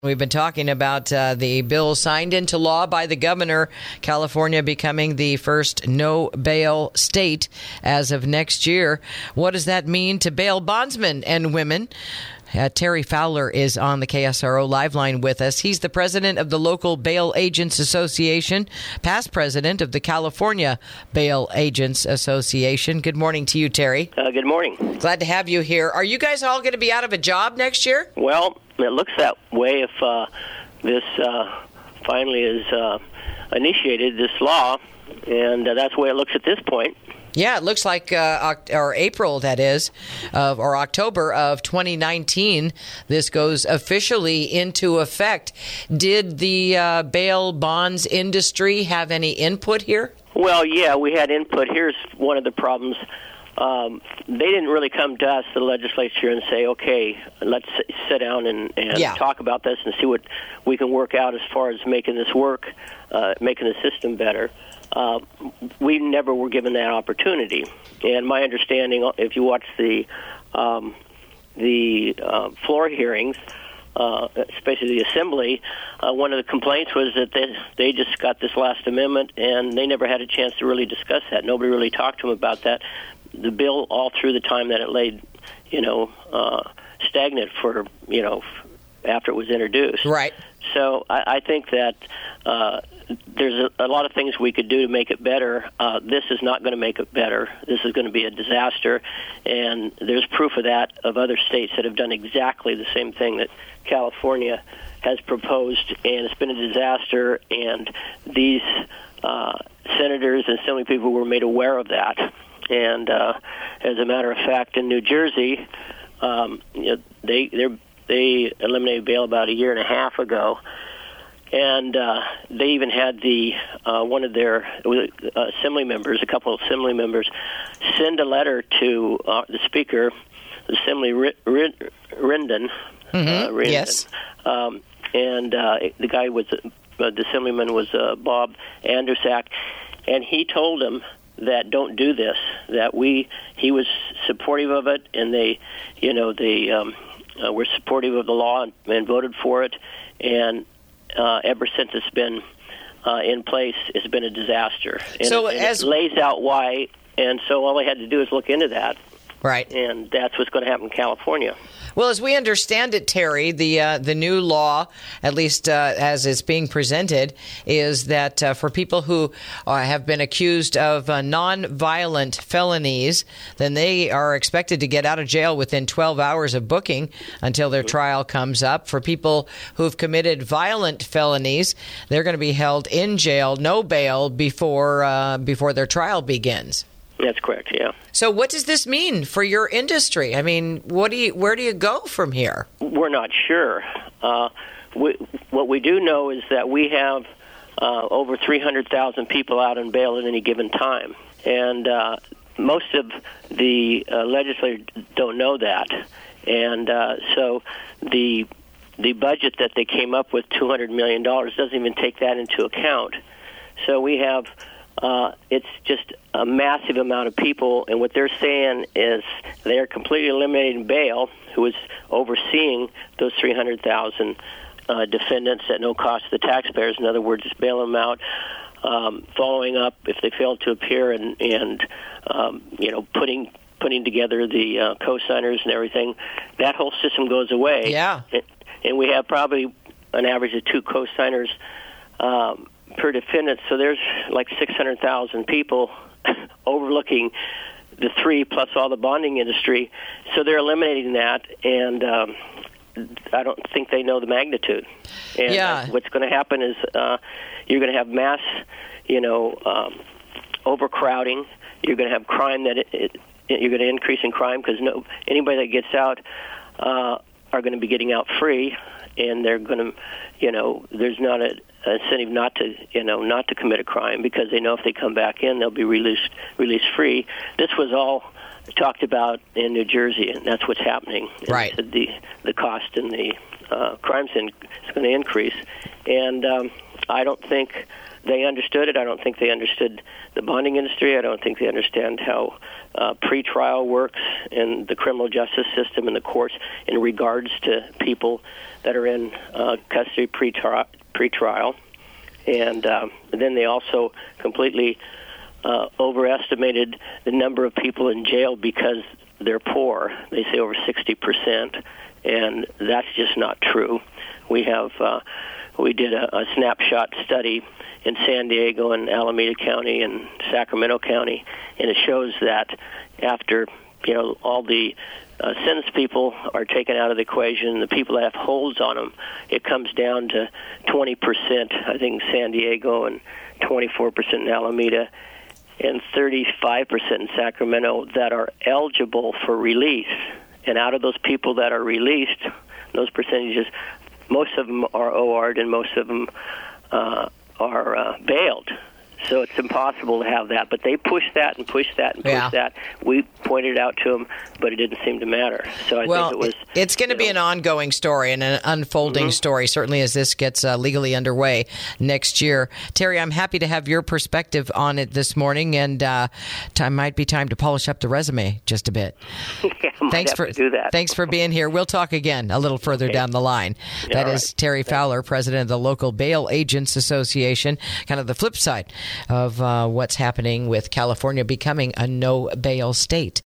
We've been talking about the bill signed into law by the governor, California becoming the first no-bail state as of next year. What does that mean to bail bondsmen and women? Terry Fowler is on the KSRO Live Line with us. He's the president of the local Bail Agents Association, past president of the California Bail Agents Association. Good morning to you, Terry. Good morning. Glad to have you here. Are you guys all going to be out of a job next year? Well, it looks that way if this finally is initiated, this law, and that's the way it looks at this point. Yeah, it looks like or April, that is, or October of 2019, this goes officially into effect. Did the bail bonds industry have any input here? Well, yeah, we had input. Here's one of the problems. They didn't really come to us, the legislature, and say, okay, let's sit down and talk about this and see what we can work out as far as making this work, making the system better. We never were given that opportunity. And my understanding, if you watch the floor hearings, especially the assembly, one of the complaints was that they just got this last amendment and they never had a chance to really discuss that. Nobody really talked to them about that. The bill, all through the time that it laid, stagnant for, after it was introduced. Right. So I think that there's a lot of things we could do to make it better. This is not going to make it better. This is going to be a disaster, and there's proof of that of other states that have done exactly the same thing that California has proposed, and it's been a disaster, and these senators and assembly people were made aware of that. And as a matter of fact, in New Jersey, they eliminated bail about a year and a half ago, and they even had one of their assembly members, a couple of assembly members, send a letter to the Speaker, Assembly Rendon. Mm-hmm. Yes. And the guy was the assemblyman was Bob Andrusak, and he told him that don't do this. That he was supportive of it, and they were supportive of the law and voted for it. And ever since it's been in place, it's been a disaster. And it lays out why. And so all they had to do is look into that. Right. And that's what's going to happen in California. Well, as we understand it, Terry, the new law, at least as it's being presented, is that for people who have been accused of non-violent felonies, then they are expected to get out of jail within 12 hours of booking until their trial comes up. For people who've committed violent felonies, they're going to be held in jail, no bail, before their trial begins. That's correct, yeah. So what does this mean for your industry? I mean, where do you go from here? We're not sure. What we do know is that we have over 300,000 people out on bail at any given time. And most of the legislators don't know that. And so the budget that they came up with, $200 million, doesn't even take that into account. So we have... it's just a massive amount of people, and what they're saying is they're completely eliminating bail, who is overseeing those 300,000 defendants at no cost to the taxpayers. In other words, just bail them out, following up if they fail to appear, and putting together the co-signers and everything. That whole system goes away. Yeah. And we have probably an average of 2 co-signers per defendant, so there's like 600,000 people overlooking the 3 plus all the bonding industry. So they're eliminating that, and I don't think they know the magnitude. And what's going to happen is you're going to have mass, overcrowding. You're going to have crime you're going to increase in crime because anybody that gets out are going to be getting out free, and they're going to, there's not a incentive not to commit a crime because they know if they come back in, they'll be released free. This was all talked about in New Jersey, and that's what's happening. Right. The cost and the crimes is going to increase, and I don't think they understood it. I don't think they understood the bonding industry. I don't think they understand how pretrial works in the criminal justice system and the courts in regards to people that are in custody pretrial. And then they also completely overestimated the number of people in jail because they're poor. They say over 60%, and that's just not true. We did a snapshot study in San Diego and Alameda County and Sacramento County, and it shows that after all the sentenced people are taken out of the equation, the people that have holds on them, it comes down to 20%, I think, in San Diego and 24% in Alameda and 35% in Sacramento that are eligible for release. And out of those people that are released, those percentages, most of them are OR'd and most of them are bailed. So it's impossible to have that. But they pushed that and pushed that and pushed that. We pointed it out to them, but it didn't seem to matter. So I think it was... It's going to be an ongoing story and an unfolding story, certainly as this gets legally underway next year. Terry, I'm happy to have your perspective on it this morning, and might be time to polish up the resume just a bit. Thanks for do that. Thanks for being here. We'll talk again a little further down the line. That is Terry Fowler, president of the local Bail Agents Association, kind of the flip side of what's happening with California becoming a no-bail state.